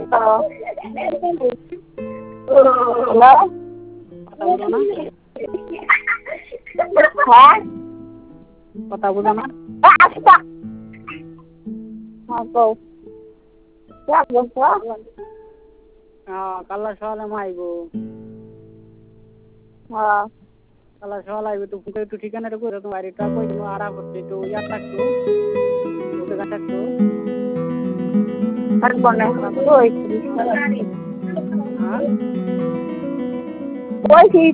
Hello কথা বলো না, হ্যাঁ কথা বলো না। আচ্ছা হ্যাঁ কও কালা সকালে মাইব, হ্যাঁ কালা সকাল আইবে তো একটু ঠিকানাটা করে তোমার বাড়িটা কই দিন আড়া করতে একটু ইয়ার থাকতো ওদের থাকতো আর বনে কই হ্যাঁ কই